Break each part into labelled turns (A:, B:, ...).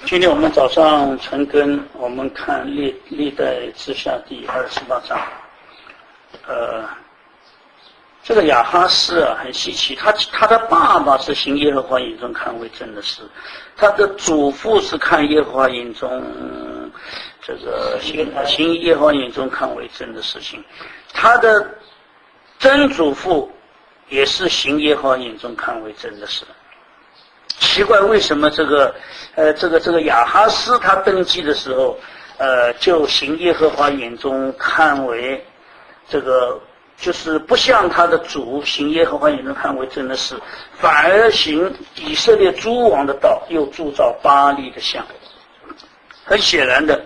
A: 今天我们早上晨更，我们看历代志下第28章。这个亚哈斯啊很稀奇，他的爸爸是行耶和华眼中看为正的事，他的祖父是看耶和华眼中行耶和华眼中看为正的事情，他的曾祖父也是行耶和华眼中看为正的事。奇怪，为什么这个亚哈斯他登基的时候，就行耶和华眼中看为就是不像他的主行耶和华眼中看为正的事，反而行以色列诸王的道，又铸造巴力的像。很显然的，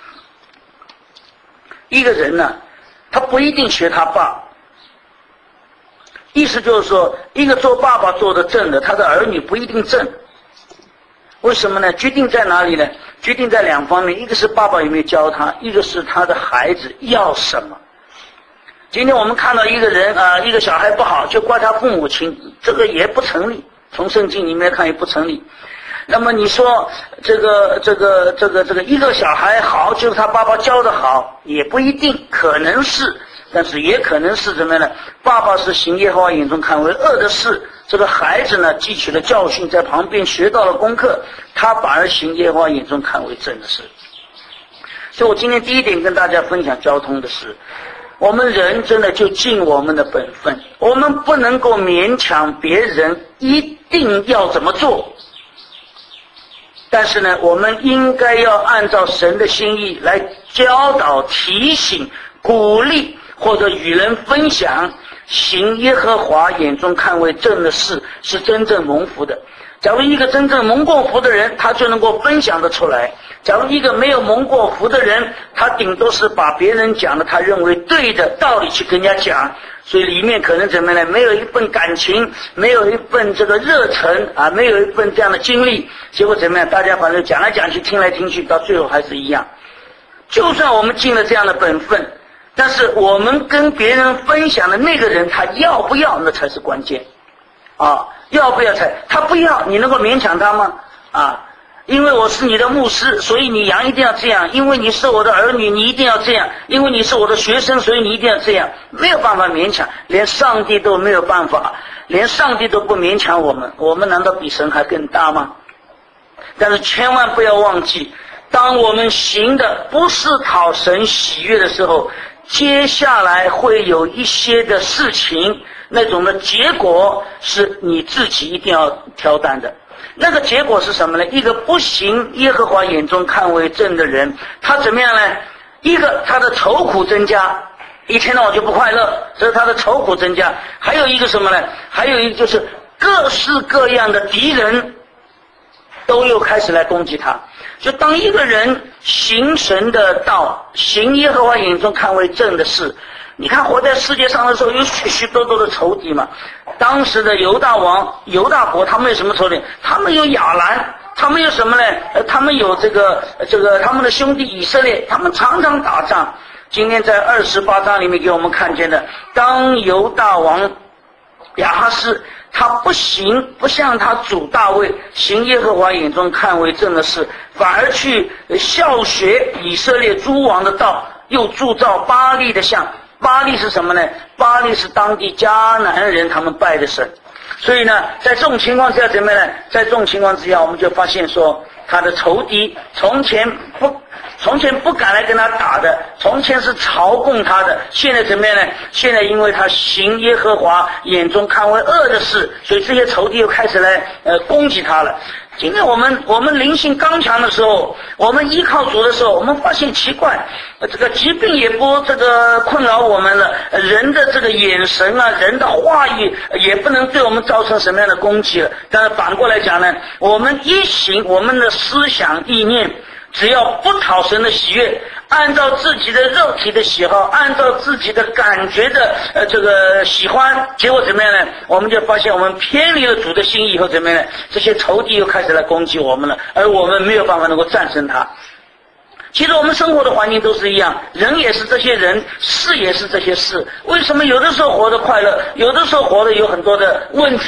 A: 一个人呢，他不一定学他爸。意思就是说，一个做爸爸做得正的，他的儿女不一定正。为什么呢？决定在哪里呢？决定在两方面，一个是爸爸有没有教他，一个是他的孩子要什么。今天我们看到一个人一个小孩不好，就怪他父母亲，这个也不成立，从圣经里面看也不成立。那么你说这个一个小孩好，就是他爸爸教得好，也不一定，可能是，但是也可能是怎么样呢？爸爸是行耶和华眼中看为恶的事，这个孩子呢汲取了教训，在旁边学到了功课，他反而行耶和华眼中看为正的事。所以我今天第一点跟大家分享交通的是，我们人真的就尽我们的本分，我们不能够勉强别人一定要怎么做，但是呢，我们应该要按照神的心意来教导、提醒、鼓励，或者与人分享行耶和华眼中看为正的事，是真正蒙福的。假如一个真正蒙过福的人，他就能够分享得出来。假如一个没有蒙过福的人，他顶多是把别人讲的他认为对的道理去跟人家讲，所以里面可能怎么样呢？没有一份感情，没有一份这个热忱没有一份这样的经历，结果怎么样？大家反正讲来讲去，听来听去，到最后还是一样。就算我们尽了这样的本分，但是我们跟别人分享的那个人，他要不要，那才是关键要不要他不要，你能够勉强他吗？因为我是你的牧师，所以你一定要这样，因为你是我的儿女，你一定要这样，因为你是我的学生，所以你一定要这样，没有办法勉强，连上帝都没有办法，连上帝都不勉强我们难道比神还更大吗？但是千万不要忘记，当我们行的不是讨神喜悦的时候，接下来会有一些的事情，那种的结果是你自己一定要挑担的。那个结果是什么呢？一个不行耶和华眼中看为正的人，他怎么样呢？一个他的愁苦增加，一天到晚就不快乐，这是他的愁苦增加。还有一个什么呢？还有一个就是各式各样的敌人都又开始来攻击他。就当一个人行神的道，行耶和华眼中看为正的事，你看活在世界上的时候有许许多多的仇敌嘛。当时的犹大国他们有什么仇敌？他们有亚兰，他们有什么呢？他们有这个他们的兄弟以色列，他们常常打仗。今天在28章里面给我们看见的，当犹大王亚哈斯他不像他主大卫行耶和华眼中看为正的事，反而去效学以色列诸王的道，又铸造巴力的像。巴力是什么呢？巴力是当地迦南人他们拜的神。所以呢，在这种情况之下怎么样呢？在这种情况之下，我们就发现说，他的仇敌从前不敢来跟他打的，从前是嘲讽他的，现在怎么样呢？现在因为他行耶和华眼中看为恶的事，所以这些仇敌又开始来攻击他了。今天我们灵性刚强的时候，我们依靠主的时候，我们发现奇怪，这个疾病也不困扰我们了，人的这个眼神人的话语也不能对我们造成什么样的攻击了。但是反过来讲呢，我们一行我们的思想意念，只要不讨神的喜悦，按照自己的肉体的喜好，按照自己的感觉的喜欢，结果怎么样呢？我们就发现我们偏离了主的心意以后怎么样呢？这些仇敌又开始来攻击我们了，而我们没有办法能够战胜他。其实我们生活的环境都是一样，人也是这些人，事也是这些事。为什么有的时候活得快乐，有的时候活得有很多的问题呢？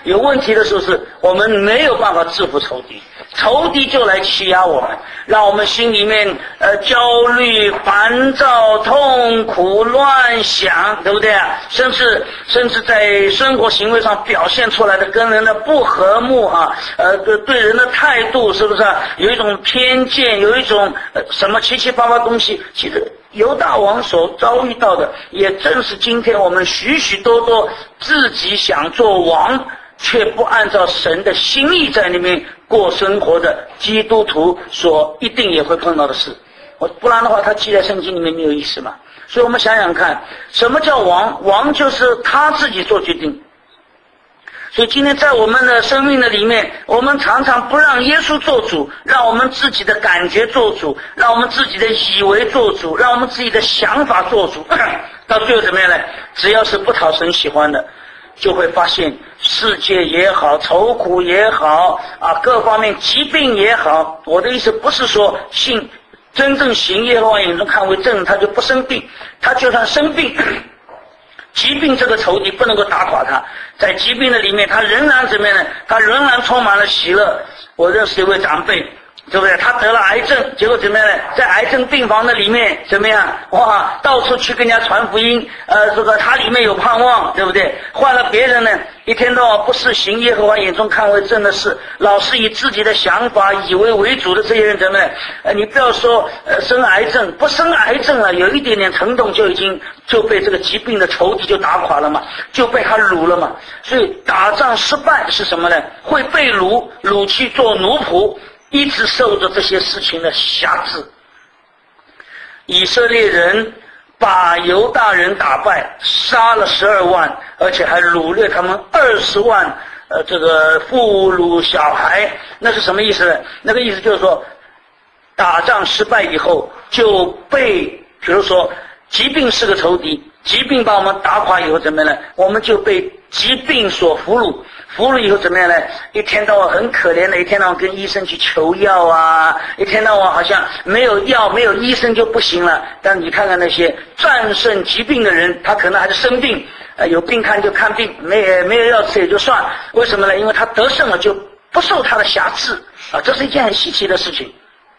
A: 有问题的时候是我们没有办法制服仇敌，仇敌就来欺压我们，让我们心里面焦虑、烦躁、痛苦、乱想，对不对啊？甚至在生活行为上表现出来的跟人的不和睦啊，对人的态度是不是有一种偏见，有一种什么七七八八东西？其实犹大王所遭遇到的，也正是今天我们许许多多自己想做王，却不按照神的心意在里面过生活的基督徒所一定也会碰到的事。不然的话，他记在圣经里面没有意思嘛。所以我们想想看，什么叫王？王就是他自己做决定。所以今天在我们的生命的里面，我们常常不让耶稣做主，让我们自己的感觉做主，让我们自己的以为做主，让我们自己的想法做主，到最后怎么样呢？只要是不讨神喜欢的，就会发现世界也好，愁苦也好啊，各方面疾病也好。我的意思不是说真正行耶和华眼中看为正，他就不生病，他就算生病，疾病这个仇敌不能够打垮他，在疾病的里面，他仍然怎么样呢？他仍然充满了喜乐。我认识一位长辈，对不对？他得了癌症，结果怎么样呢？在癌症病房的里面怎么样？哇，到处去跟人家传福音，这个他里面有盼望，对不对？换了别人呢，一天到晚不是行耶和华眼中看为正的事，老是以自己的想法以为主的这些人怎么样？你不要说生癌症，不生癌症了，有一点点疼痛就被这个疾病的仇敌就打垮了嘛，就被他掳了嘛。所以打仗失败是什么呢？会被掳去做奴仆，一直受着这些事情的辖制。以色列人把犹大人打败，杀了12万，而且还掳掠他们20万这个妇孺小孩。那是什么意思呢？那个意思就是说，打仗失败以后就被，比如说疾病是个仇敌，疾病把我们打垮以后怎么样呢？我们就被疾病所俘虏以后怎么样呢？一天到晚很可怜的，一天到晚跟医生去求药啊，一天到晚好像没有药没有医生就不行了。但你看看那些战胜疾病的人，他可能还是生病，有病看就看病，没有药吃也就算。为什么呢？因为他得胜了，就不受他的辖制啊，这是一件很稀奇的事情。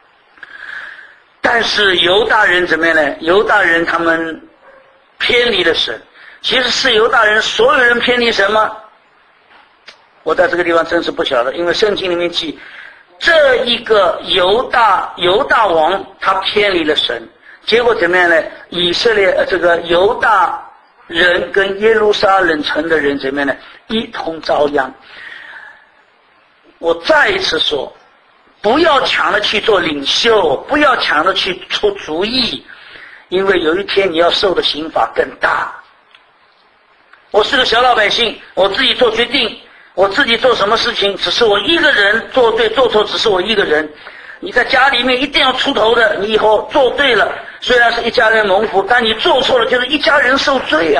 A: 但是犹大人怎么样呢？犹大人他们偏离了神。其实是犹大人所有人偏离神吗？我在这个地方真是不晓得，因为圣经里面记这一个犹大王他偏离了神，结果怎么样呢？以色列这个犹大人跟耶路撒冷城的人怎么样呢？一同遭殃。我再一次说，不要抢着去做领袖，不要抢着去出主意，因为有一天你要受的刑罚更大。我是个小老百姓，我自己做决定，我自己做什么事情只是我一个人做对做错，只是我一个人。你在家里面一定要出头的，你以后做对了虽然是一家人蒙福，但你做错了就是一家人受罪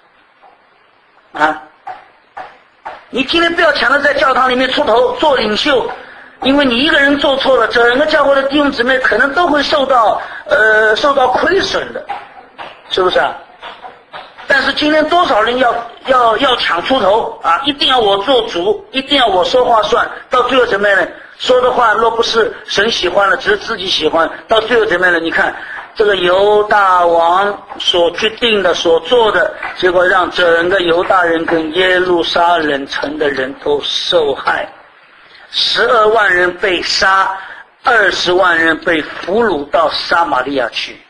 A: 啊！你今天不要抢着在教堂里面出头做领袖，因为你一个人做错了，整个教会的弟兄姊妹可能都会受到亏损的，是不是啊？但是今天多少人要抢出头啊！一定要我做主，一定要我说话算，到最后怎么样呢？说的话若不是神喜欢了，只是自己喜欢，到最后怎么样呢？你看这个犹大王所决定的所做的，结果让整个犹大人跟耶路撒冷城的人都受害，12万人被杀，20万人被俘虏到撒玛利亚去。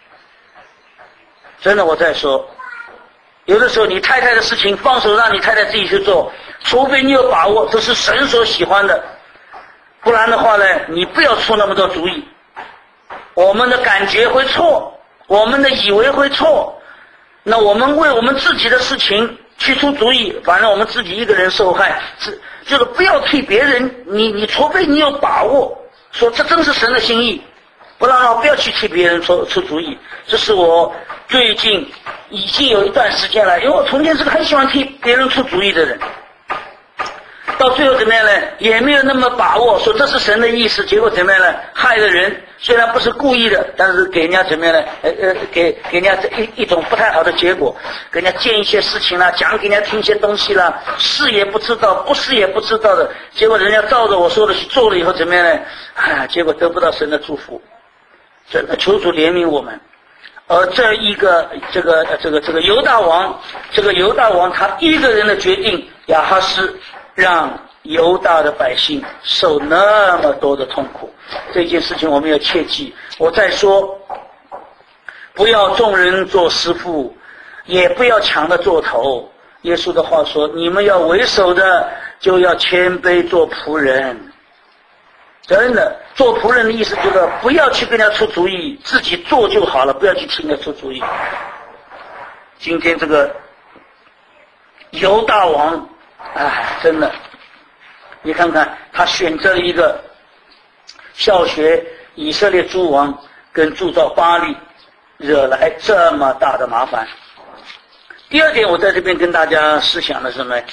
A: 真的，我在说，有的时候你太太的事情放手让你太太自己去做，除非你有把握这是神所喜欢的，不然的话呢，你不要出那么多主意。我们的感觉会错，我们的以为会错，那我们为我们自己的事情去出主意，反正我们自己一个人受害，就是不要替别人，你除非你有把握说这真是神的心意，不然不要去替别人出主意。这是我最近已经有一段时间了，因为我从前是个很喜欢替别人出主意的人， 到最后怎么样呢？也没有那么把握，说这是神的意思，结果怎么样呢？害了人，虽然不是故意的，但是给人家怎么样呢？给人家一种不太好的结果，给人家见一些事情啦，讲给人家听一些东西啦，是也不知道，不是也不知道的，结果人家照着我说的去做了以后怎么样呢？结果得不到神的祝福，真的求主怜悯我们。而这一个这个犹大王，他一个人的决定，亚哈斯让犹大的百姓受那么多的痛苦，这件事情我们要切记。我再说，不要众人做师傅，也不要强的做头。耶稣的话说，你们要为首的，就要谦卑做仆人。真的，做仆人的意思就是不要去跟人家出主意，自己做就好了，不要去听人家出主意。今天这个犹大王，真的，你看看他选择了一个效学以色列诸王跟铸造巴力，惹来这么大的麻烦。第二点，我在这边跟大家思想的是什么？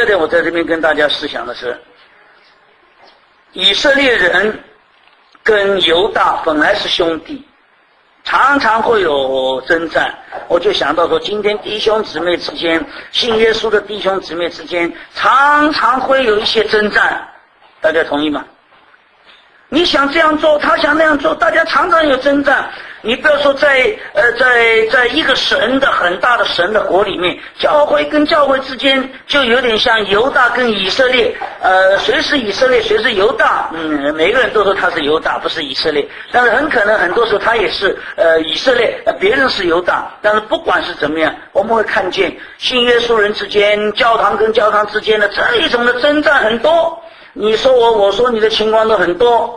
A: 以色列人跟犹大本来是兄弟，常常会有征战。我就想到说，今天弟兄姊妹之间，信耶稣的弟兄姊妹之间，常常会有一些征战，大家同意吗？你想这样做，他想那样做，大家常常有征战。你不要说在一个神的很大的神的国里面，教会跟教会之间就有点像犹大跟以色列，谁是以色列谁是犹大，每个人都说他是犹大不是以色列，但是很可能很多时候他也是以色列，别人是犹大。但是不管是怎么样，我们会看见信耶稣人之间，教堂跟教堂之间的这一种的征战很多，你说我说你的情况都很多。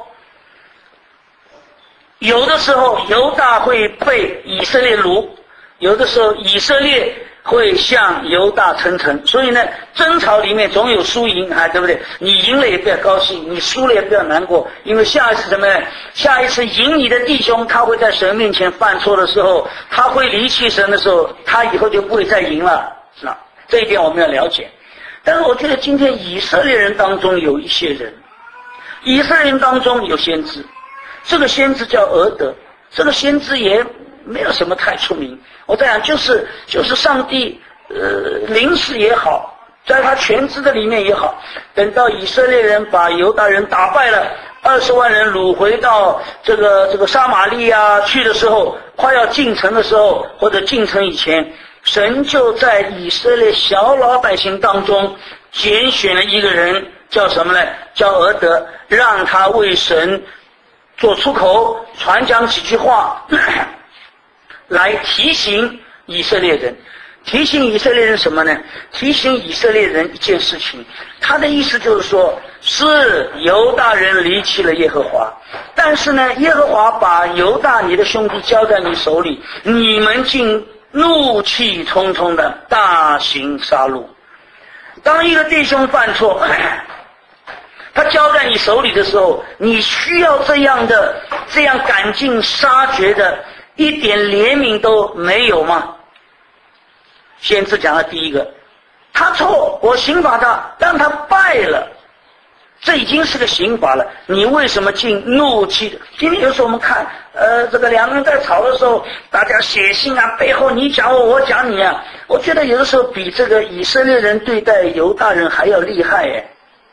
A: 有的时候犹大会被以色列掳，有的时候以色列会向犹大称臣，所以呢，争吵里面总有输赢，对不对？你赢了也不要高兴，你输了也不要难过，因为下一次什么呢？下一次赢你的弟兄，他会在神面前犯错的时候，他会离弃神的时候，他以后就不会再赢了。那这一点我们要了解。但是我觉得今天以色列人当中有一些人，以色列人当中有先知。这个先知叫俄德，这个先知也没有什么太出名。我在想，就是上帝临时也好，在他全知的里面也好，等到以色列人把犹大人打败了，20万人掳回到这个撒玛利亚去的时候，快要进城的时候，或者进城以前，神就在以色列小老百姓当中拣选了一个人，叫什么呢？叫俄德，让他为神做出口，传讲几句话来提醒以色列人。提醒以色列人什么呢？提醒以色列人一件事情，他的意思就是说，是犹大人离弃了耶和华，但是呢，耶和华把犹大你的兄弟交在你手里，你们竟怒气冲冲的大行杀戮。当一个弟兄犯错，他交在你手里的时候，你需要这样赶尽杀绝的，一点怜悯都没有吗？先知讲了第一个，他错，我刑罚他，让他败了，这已经是个刑罚了，你为什么竟怒气？今天有时候我们看这个两个人在吵的时候，大家写信啊，背后你讲我，我讲你啊，我觉得有的时候比这个以色列人对待犹大人还要厉害耶。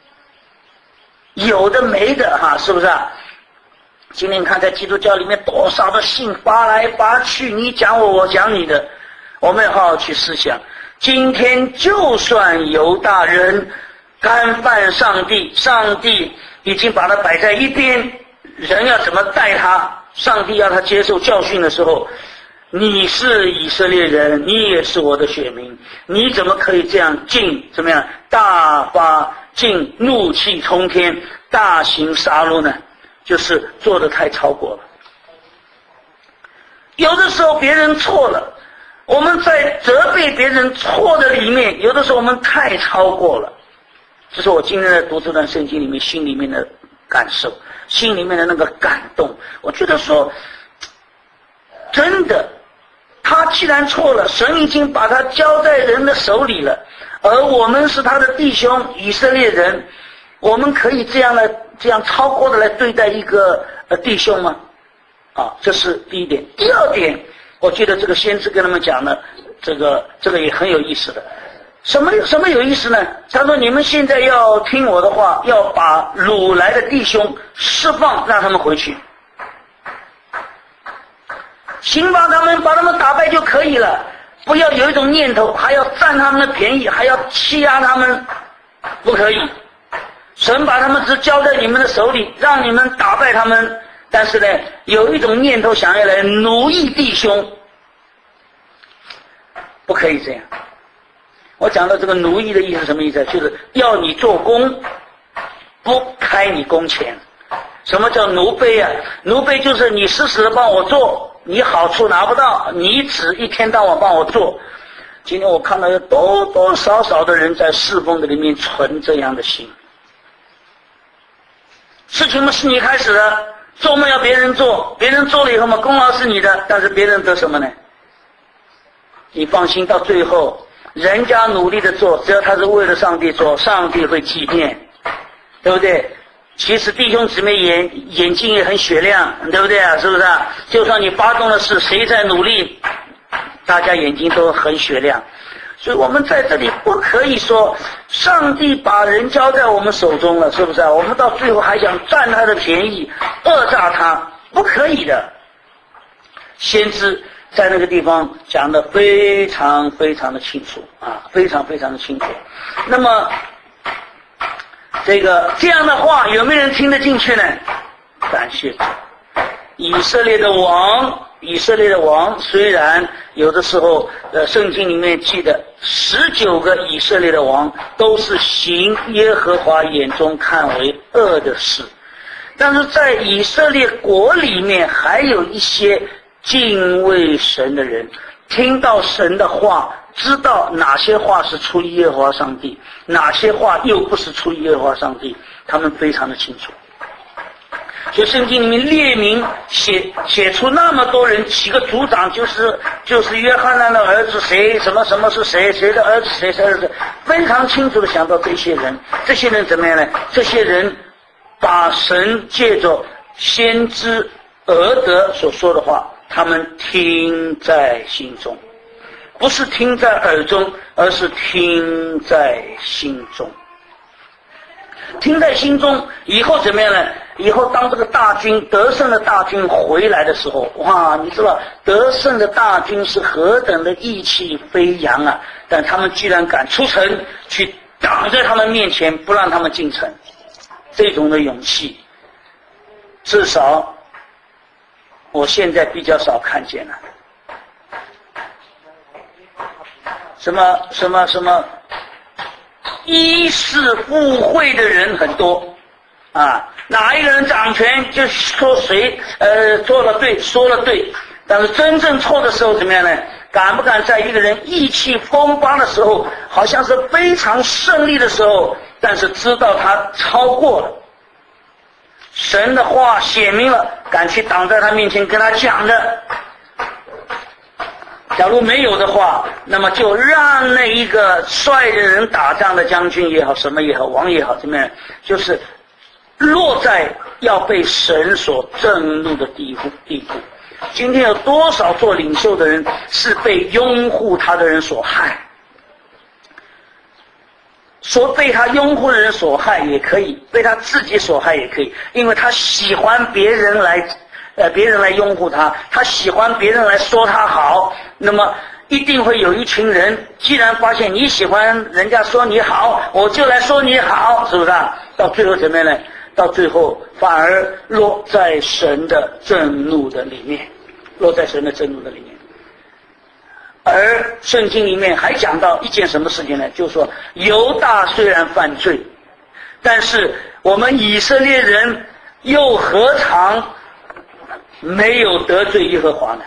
A: 有的没的是不是啊？今天看在基督教里面多少的信发来发去，你讲我，我讲你的，我们要好好去思想。今天就算犹大人干犯上帝，上帝已经把他摆在一边，人要怎么待他，上帝要他接受教训的时候，你是以色列人，你也是我的选民，你怎么可以这样怎么样大发竟怒气冲天，大行杀戮呢？就是做得太超过了。有的时候别人错了，我们在责备别人错的里面，有的时候我们太超过了。这是我今天在读这段圣经里面心里面的感受，心里面的那个感动。我觉得说真的，他既然错了，神已经把他交在人的手里了， 而我们是他的弟兄以色列人，我们可以这样超过的来对待一个弟兄吗？啊，这是第一点。第二点，我记得这个先知跟他们讲的，这个也很有意思的。什么有意思呢？他说你们现在要听我的话，要把掳来的弟兄释放，让他们回去。行，把他们打败就可以了，不要有一种念头还要占他们的便宜，还要欺压他们，不可以。神把他们只交在你们的手里，让你们打败他们，但是呢，有一种念头想要来奴役弟兄，不可以这样。我讲到这个奴役的意思什么意思？就是要你做工，不开你工钱。什么叫奴婢啊？奴婢就是你死死的帮我做，你好处拿不到，你只一天到晚帮我做。今天我看到有多多少少的人在侍奉的里面存这样的心。事情嘛是你开始的，做嘛要别人做，别人做了以后嘛功劳是你的，但是别人得什么呢？你放心，到最后人家努力的做，只要他是为了上帝做，上帝会纪念，对不对？其实弟兄姊妹眼睛也很雪亮，对不对啊？是不是啊？就算你发动的是谁在努力，大家眼睛都很雪亮。所以我们在这里不可以说上帝把人交在我们手中了，是不是啊？我们到最后还想占他的便宜，讹诈他，不可以的。先知在那个地方讲得非常非常的清楚啊，非常非常的清楚。那么这样的话有没有人听得进去呢？感谢主。以色列的王虽然有的时候圣经里面记得19个以色列的王都是行耶和华眼中看为恶的事，但是在以色列国里面还有一些敬畏神的人，听到神的话，知道哪些话是出于耶和华上帝，哪些话又不是出于耶和华上帝，他们非常的清楚。所以圣经里面列明写出那么多人，几个族长就是约翰南的儿子谁，什么什么是谁，谁的儿子谁的儿子，非常清楚的想到这些人。这些人怎么样呢？这些人把神借着先知俄德所说的话，他们听在心中，不是听在耳中，而是听在心中。听在心中以后怎么样呢？以后当这个大军得胜的大军回来的时候，哇，你知道得胜的大军是何等的意气飞扬啊！但他们居然敢出城去挡在他们面前，不让他们进城，这种的勇气，至少我现在比较少看见了。什么衣食附会的人很多啊，哪一个人掌权就说谁做了对，说了对，但是真正错的时候怎么样呢？敢不敢在一个人意气风发的时候，好像是非常胜利的时候，但是知道他超过了神的话写明了，敢去挡在他面前跟他讲的。假如没有的话，那么就让那一个率着人打仗的将军也好，什么也好，王也好，怎么样，就是落在要被神所震怒的地步。今天有多少做领袖的人是被拥护他的人所害，说被他拥护的人所害也可以，被他自己所害也可以，因为他喜欢别人来拥护他，他喜欢别人来说他好，那么一定会有一群人，既然发现你喜欢人家说你好，我就来说你好，是不是啊？到最后怎么样呢？到最后反而落在神的震怒的里面，而圣经里面还讲到一件什么事情呢？就是说犹大虽然犯罪，但是我们以色列人又何尝没有得罪耶和华呢？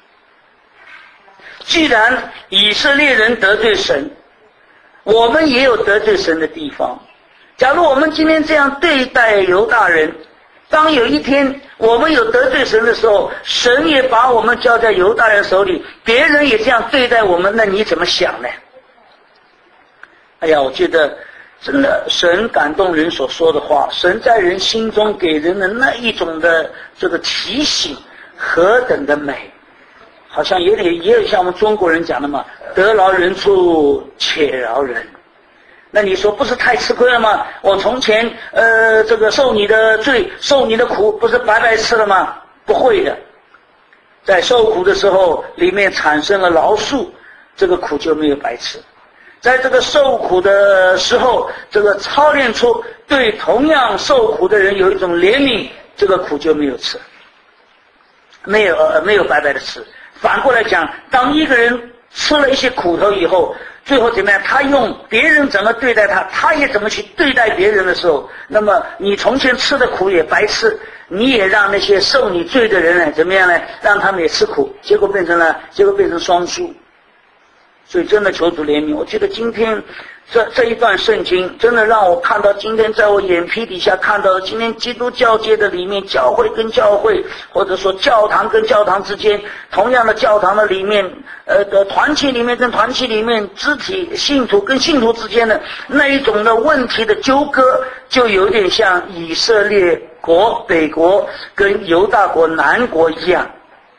A: 既然以色列人得罪神，我们也有得罪神的地方。假如我们今天这样对待犹大人，当有一天我们有得罪神的时候，神也把我们交在犹大人手里，别人也这样对待我们，那你怎么想呢？ 哎呀，我觉得真的神感动人所说的话，神在人心中给人的那一种的这个提醒何等的美，好像也有像我们中国人讲的嘛，得饶人处且饶人。那你说不是太吃亏了吗？我从前这个受你的罪受你的苦，不是白白吃了吗？不会的，在受苦的时候里面产生了饶恕，这个苦就没有白吃。在这个受苦的时候，这个操练出对同样受苦的人有一种怜悯，这个苦就没有吃，没有白白的吃。反过来讲，当一个人吃了一些苦头以后，最后怎么样？他用别人怎么对待他，他也怎么去对待别人的时候，那么你从前吃的苦也白吃，你也让那些受你罪的人呢，怎么样呢？让他们也吃苦，结果变成双输。所以真的求主怜悯。我觉得今天这一段圣经真的让我看到，今天在我眼皮底下看到的，今天基督教界的里面，教会跟教会，或者说教堂跟教堂之间，同样的教堂的里面的团契里面跟团契里面，肢体信徒跟信徒之间的那一种的问题的纠葛，就有点像以色列国北国跟犹大国南国一样。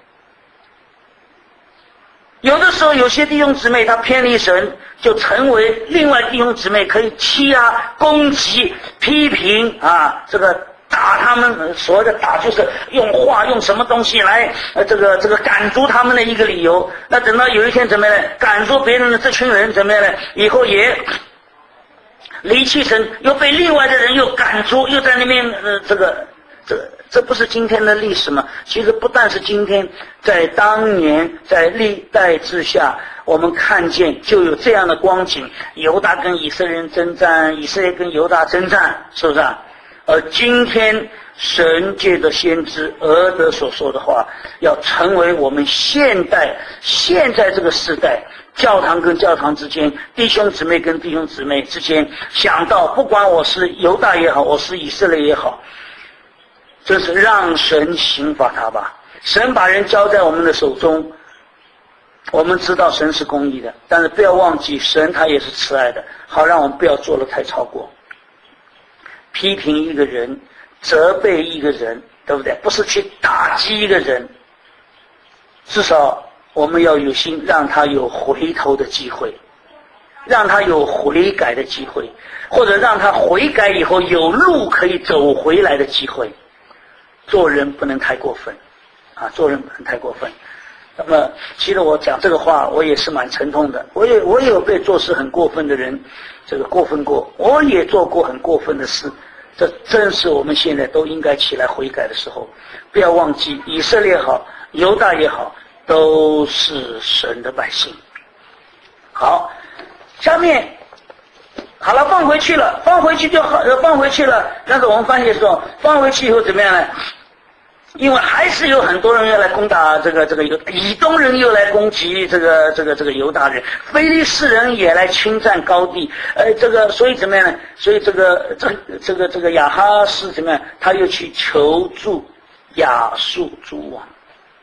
A: 有的时候有些弟兄姊妹他偏离神，就成为另外弟兄姊妹可以欺压、攻击、批评啊，这个打他们，所谓的打就是用话用什么东西来这个赶逐他们的一个理由。那等到有一天怎么样呢？赶逐别人的这群人怎么样呢？以后也离弃神，又被另外的人又赶逐，又在那边这不是今天的历史吗？其实不但是今天，在当年在历代之下，我们看见就有这样的光景，犹大跟以色列人征战，以色列跟犹大征战，是不是啊？而今天神借着先知俄德所说的话，要成为我们现在这个时代教堂跟教堂之间，弟兄姊妹跟弟兄姊妹之间，想到不管我是犹大也好，我是以色列也好，这是让神刑罚他吧。神把人交在我们的手中，我们知道神是公义的，但是不要忘记神他也是慈爱的，好让我们不要做得太超过。批评一个人，责备一个人，对不对？不是去打击一个人，至少我们要有心让他有回头的机会，让他有悔改的机会，或者让他悔改以后有路可以走回来的机会。做人不能太过分啊，做人不能太过分。那么其实我讲这个话我也是蛮沉痛的，我也有被做事很过分的人这个过分过，我也做过很过分的事，这正是我们现在都应该起来悔改的时候。不要忘记以色列好，犹大也好，都是神的百姓。好，下面好了，放回去了，放回去就好，放回去了。但是我们发现说，放回去以后怎么样呢？因为还是有很多人要来攻打这个以东人又来攻击这个犹大人，非利士人也来侵占高地，所以怎么样呢？所以这个亚哈斯怎么样？他又去求助亚述诸王，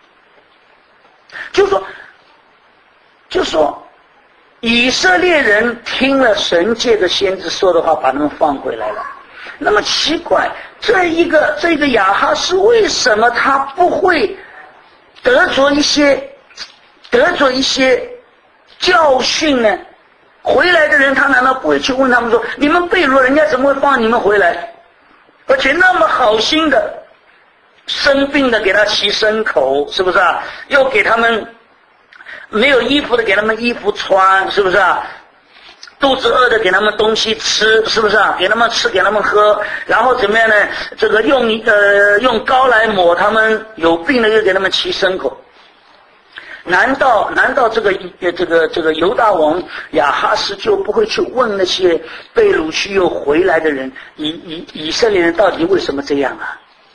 A: 就说以色列人听了神借的先知说的话，把他们放回来了。那么奇怪，这一个亚哈斯为什么他不会得着一些教训呢？回来的人他难道不会去问他们说，你们被掳人家怎么会放你们回来？而且那么好心的，生病的给他骑牲口，是不是啊？又给他们没有衣服的给他们衣服穿，是不是啊？肚子饿的给他们东西吃，是不是啊？给他们吃，给他们喝，然后怎么样呢？这个用膏来抹他们，有病的又给他们骑牲口。难道这个犹大王亚哈斯就不会去问那些被掳去又回来的人，以色列人到底为什么这样啊？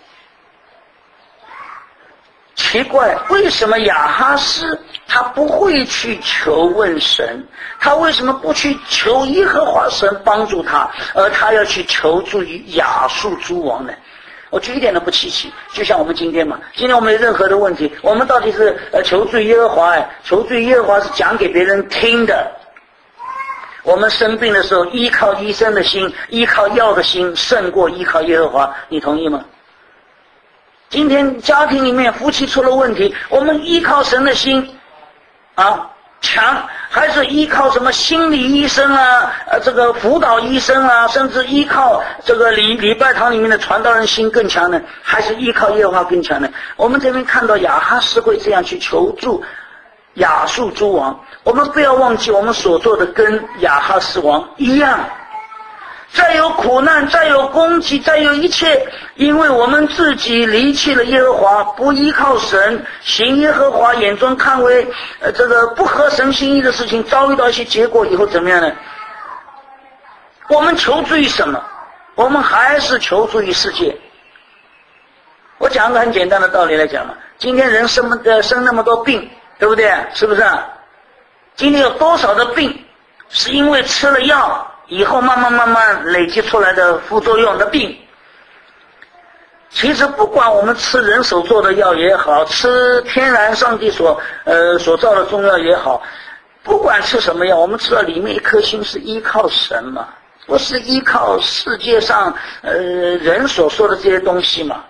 A: 奇怪，为什么亚哈斯他不会去求问神？他为什么不去求耶和华神帮助他，而他要去求助于亚述诸王呢？我觉得一点都不稀奇。就像我们今天嘛，今天我们有任何的问题，我们到底是求助耶和华，求助耶和华是讲给别人听的。 我们生病的时候，依靠医生的心，依靠药的心，胜过依靠耶和华，你同意吗？今天家庭里面夫妻出了问题，我们依靠神的心强，还是依靠什么心理医生啊，这个辅导医生啊，甚至依靠这个礼拜堂里面的传道人心更强呢？还是依靠耶和华更强呢？我们这边看到亚哈斯会这样去求助亚述诸王，我们不要忘记我们所做的跟亚哈斯王一样。再有苦难，再有攻击，再有一切，因为我们自己离弃了耶和华，不依靠神，行耶和华眼中看为这个不合神心意的事情，遭遇到一些结果以后怎么样呢？我们求助于什么？我们还是求助于世界。我讲个很简单的道理来讲嘛，今天人生那么多病，对不对？是不是啊？今天有多少的病是因为吃了药以后慢慢累积出来的副作用的病？其实不管我们吃人手做的药也好，吃天然上帝所造的中药也好，不管吃什么药，我们知道里面一颗心是依靠神嘛，不是依靠世界上人所说的这些东西嘛。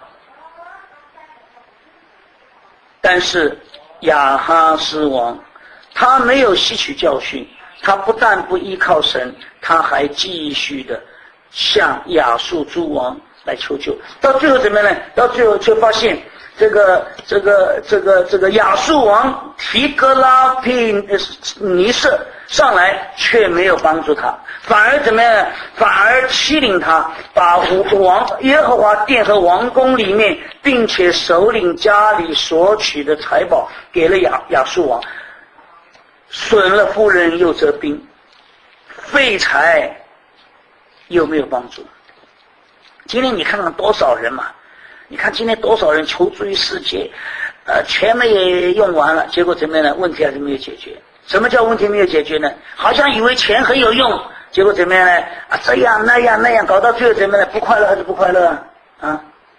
A: 但是亚哈斯王他没有吸取教训，他不但不依靠神，他还继续的向亚述诸王来求救。到最后怎么样呢？到最后却发现这个亚述王提格拉庇尼色上来却没有帮助他，反而怎么样？反而欺凌他，把耶和华殿和王宫里面并且首领家里所取的财宝给了亚述王，损了夫人又折兵，废柴又没有帮助。今天你看看多少人嘛，你看今天多少人求助于世界，钱们也用完了，结果怎么样呢？问题还是没有解决。什么叫问题没有解决呢？好像以为钱很有用，结果怎么样呢？这样那样，搞到最后怎么样呢？不快乐还是不快乐啊？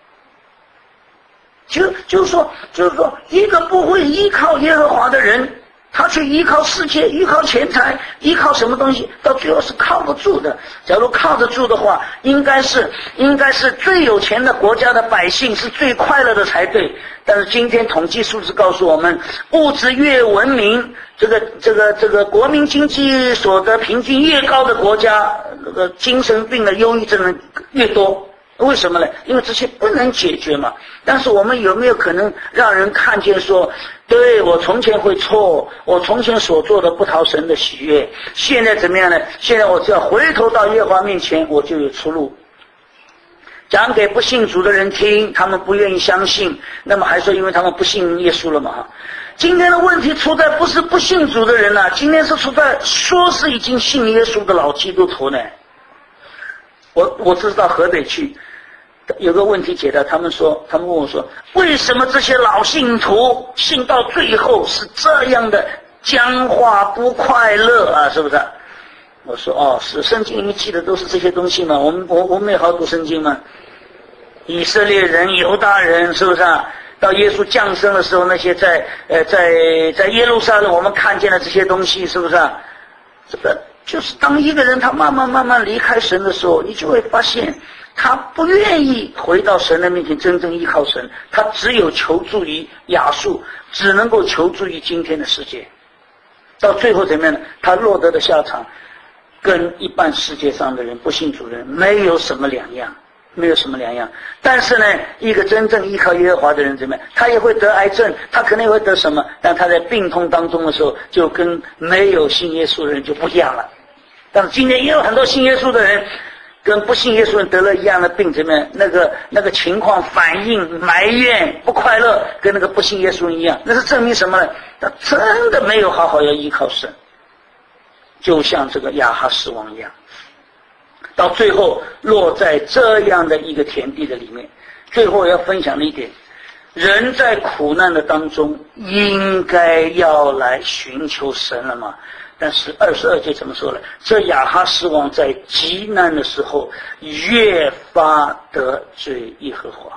A: 就是说，一个不会依靠耶和华的人，他去依靠世界，依靠钱财，依靠什么东西，到最后是靠不住的。假如靠得住的话，应该是最有钱的国家的百姓是最快乐的才对。但是今天统计数字告诉我们，物质越文明，这个国民经济所得平均越高的国家，精神病的忧郁症的越多。为什么呢？因为这些不能解决嘛。但是我们有没有可能让人看见说，对，我从前会错，我从前所做的不讨神的喜悦，现在怎么样呢？现在我只要回头到耶和华面前，我就有出路。讲给不信主的人听，他们不愿意相信，那么还说因为他们不信耶稣了嘛。今天的问题出在不是不信主的人今天是出在说是已经信耶稣的老基督徒呢。我知道河北去有个问题解答，他们问我说，为什么这些老信徒信到最后是这样的僵化不快乐啊？是不是？我说是圣经里面记的都是这些东西嘛，我们也好读圣经嘛。以色列人、犹大人，是不是啊？到耶稣降生的时候，那些在耶路撒冷我们看见了这些东西，是不是啊？这个就是当一个人他慢慢离开神的时候，你就会发现他不愿意回到神的面前真正依靠神，他只有求助于亚述，只能够求助于今天的世界。到最后怎么样呢？他落得的下场跟一般世界上的人不信主的人没有什么两样。但是呢，一个真正依靠耶和华的人怎么样？他也会得癌症，他可能也会得什么，但他在病痛当中的时候，就跟没有信耶稣的人就不一样了。但是今天也有很多信耶稣的人跟不信耶稣人得了一样的病，怎么样？那个情况反应埋怨不快乐，跟那个不信耶稣人一样。那是证明什么呢？他真的没有好好要依靠神，就像这个亚哈斯王一样，到最后落在这样的一个田地的里面。最后要分享的一点，人在苦难的当中应该要来寻求神了嘛。但是22节怎么说呢？这亚哈斯王在极难的时候越发得罪耶和华。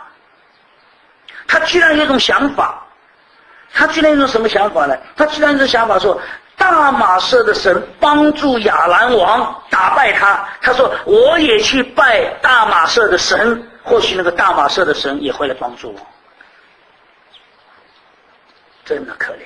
A: 他居然有一种想法，他居然有一种什么想法呢？他居然有一种想法说， 大马色的神帮助亚兰王打败他，他说我也去拜大马色的神，或许那个大马色的神也会来帮助我。真的可怜。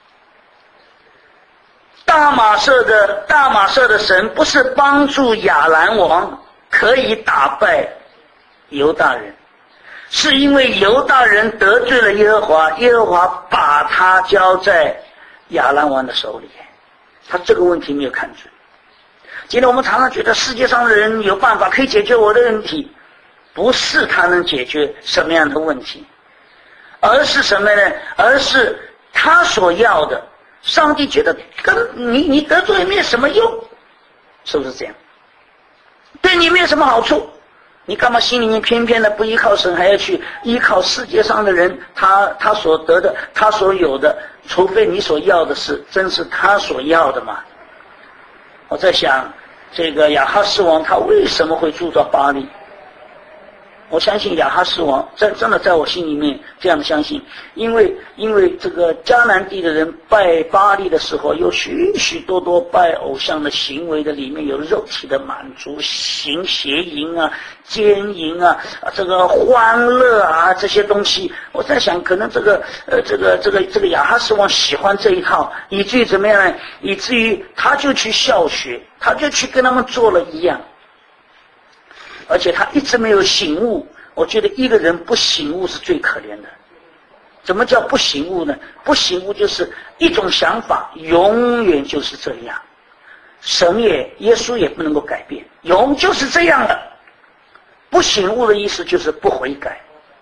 A: 大马色的神不是帮助亚兰王可以打败犹大人，是因为犹大人得罪了耶和华，耶和华把他交在亚兰王的手里，他这个问题没有看准。今天我们常常觉得世界上的人有办法可以解决我的问题，不是他能解决什么样的问题，而是什么呢？而是他所要的，上帝觉得跟你得罪也没有什么用，是不是这样？对你没有什么好处，你干嘛心里面偏偏的不依靠神，还要去依靠世界上的人，他所得的，他所有的，除非你所要的是真是他所要的嘛。我在想这个亚哈斯王他为什么会铸造巴力？我相信亚哈斯王真的在我心里面这样的相信，因为这个迦南地的人拜巴力的时候，有许许多多拜偶像的行为的，里面有肉体的满足、行邪淫啊、奸淫啊、这个欢乐啊这些东西。我在想，可能这个亚哈斯王喜欢这一套，以至于怎么样呢？以至于他就去效学，他就去跟他们做了一样。而且他一直没有醒悟，我觉得一个人不醒悟是最可怜的。怎么叫不醒悟呢？不醒悟就是一种想法，永远就是这样，神耶稣也不能够改变，永就是这样的。不醒悟的意思就是不悔改。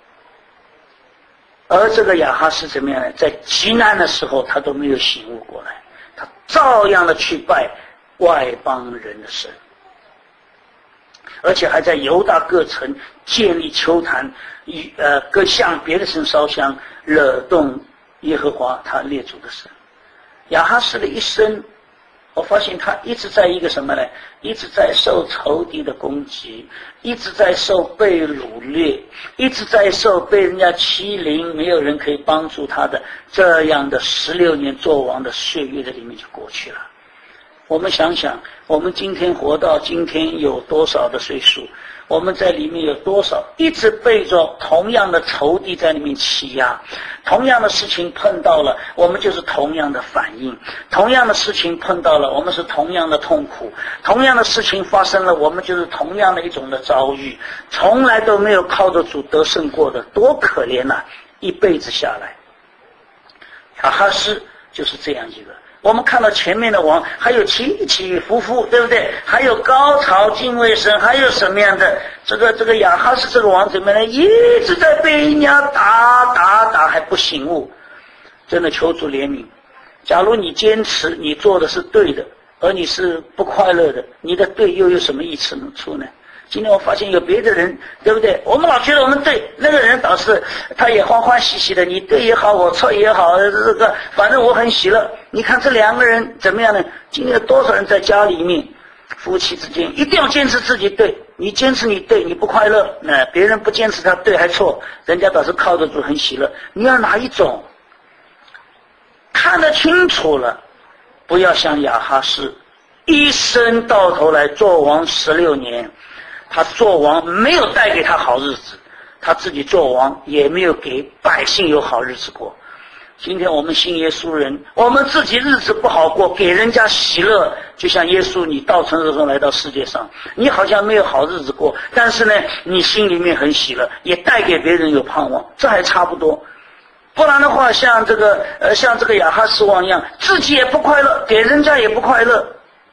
A: 而这个亚哈斯怎么样呢？在极难的时候他都没有醒悟过来，他照样的去拜外邦人的神，而且还在犹大各城建立丘坛，各向别的神烧香，惹动耶和华他列祖的神。亚哈斯的一生，我发现他一直在一个什么呢？一直在受仇敌的攻击，一直在受被掳掠，一直在受被人家欺凌，没有人可以帮助他的这样的16年做王的岁月的里面就过去了。我们想想，我们今天活到今天有多少的岁数？我们在里面有多少一直被着同样的仇敌在里面欺压？同样的事情碰到了，我们就是同样的反应；同样的事情碰到了，我们是同样的痛苦；同样的事情发生了，我们就是同样的一种的遭遇。从来都没有靠着主得胜过的，多可怜啊！一辈子下来，亚哈斯就是这样一个。我们看到前面的王还有起起伏伏，对不对？还有高潮敬畏神，还有什么样的这个亚哈斯这个王怎么呢？一直在被人家打还不醒悟。真的求主怜悯。假如你坚持你做的是对的，而你是不快乐的，你的对又有什么益处呢？今天我发现有别的人，对不对？我们老觉得我们对，那个人倒是他也欢欢喜喜的，你对也好，我错也好，这个反正我很喜乐。你看这两个人怎么样呢？今天有多少人在家里面，夫妻之间一定要坚持自己对，你坚持你对，你不快乐，别人不坚持他对还错，人家倒是靠得住很喜乐。你要哪一种？看得清楚了，不要像亚哈斯，一生到头来做王16年。他做王没有带给他好日子，他自己做王也没有给百姓有好日子过。今天我们信耶稣人，我们自己日子不好过，给人家喜乐，就像耶稣你道成肉身来到世界上，你好像没有好日子过，但是呢你心里面很喜乐，也带给别人有盼望，这还差不多。不然的话像这个亚哈斯王一样，自己也不快乐，给人家也不快乐。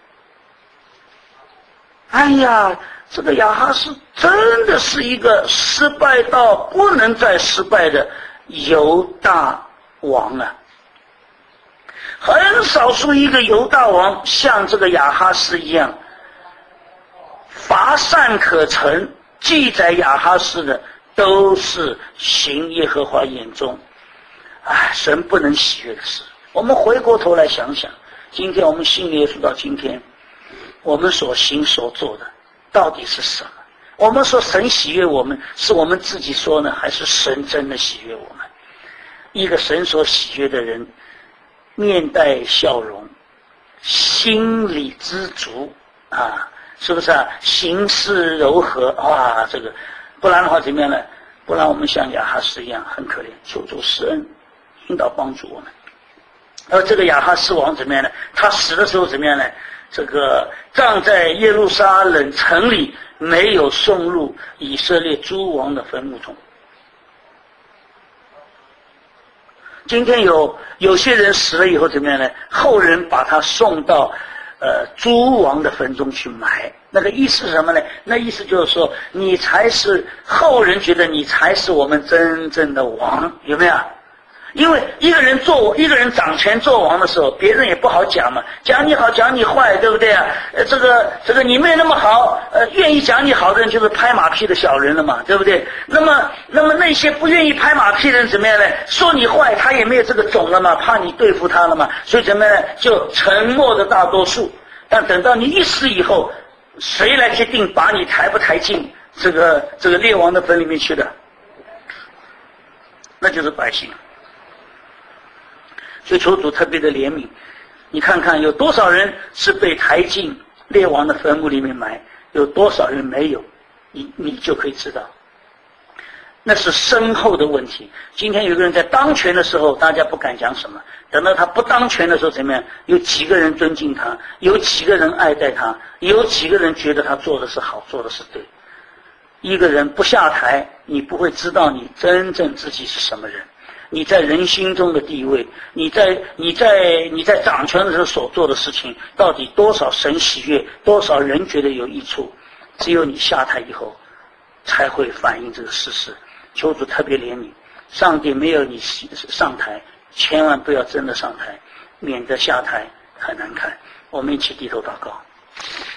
A: 哎呀，这个亚哈斯真的是一个失败到不能再失败的犹大王啊！很少数一个犹大王像这个亚哈斯一样，乏善可陈。记载亚哈斯的都是行耶和华眼中神不能喜悦的事。我们回过头来想想，今天我们信耶稣到今天，我们所行所做的到底是什么？我们说神喜悦我们，是我们自己说呢，还是神真的喜悦我们？一个神所喜悦的人，面带笑容， 心理知足啊，是不是啊？行事柔和啊，这个不然的话怎么样呢？不然我们像亚哈斯一样很可怜，求主施恩，引导帮助我们。而这个亚哈斯王怎么样呢？他死的时候怎么样呢？这个葬在耶路撒冷城里，没有送入以色列诸王的坟墓中。今天有些人死了以后怎么样呢？后人把他送到诸王的坟中去埋。那个意思是什么呢？那意思就是说，你才是后人觉得你才是我们真正的王，有没有？因为一个人掌权做王的时候，别人也不好讲嘛，讲你好，讲你坏，对不对啊？这个你没那么好，愿意讲你好的人就是拍马屁的小人了嘛，对不对？那么那些不愿意拍马屁的人怎么样呢？说你坏，他也没有这个种了嘛，怕你对付他了嘛，所以怎么样呢？就沉默的大多数。但等到你一死以后，谁来决定把你抬不抬进这个列王的坟里面去的？那就是百姓。所以求主特别的怜悯，你看看有多少人是被抬进列王的坟墓里面埋，有多少人没有，你就可以知道，那是身后的问题。今天有个人在当权的时候，大家不敢讲什么，等到他不当权的时候怎么样？有几个人尊敬他，有几个人爱戴他，有几个人觉得他做的是好，做的是对。一个人不下台，你不会知道你真正自己是什么人，你在人心中的地位，你在掌权的时候所做的事情，到底多少神喜悦，多少人觉得有益处，只有你下台以后才会反映这个事实。求主特别怜悯，上帝没有你上台，千万不要真的上台，免得下台很难看。我们一起低头祷告。